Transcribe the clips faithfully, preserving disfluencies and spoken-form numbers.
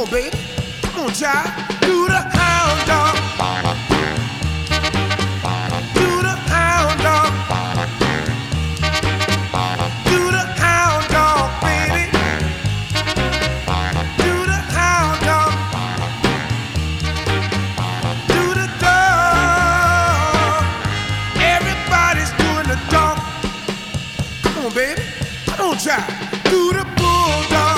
baby. Come on, child. Do the hound dog. Do the hound dog. Do the hound dog, baby. Do the hound dog. Do the dog. Everybody's doing the dog. Come on, baby. Come on, child. Do the bulldog.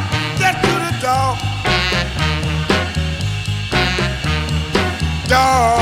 Dog.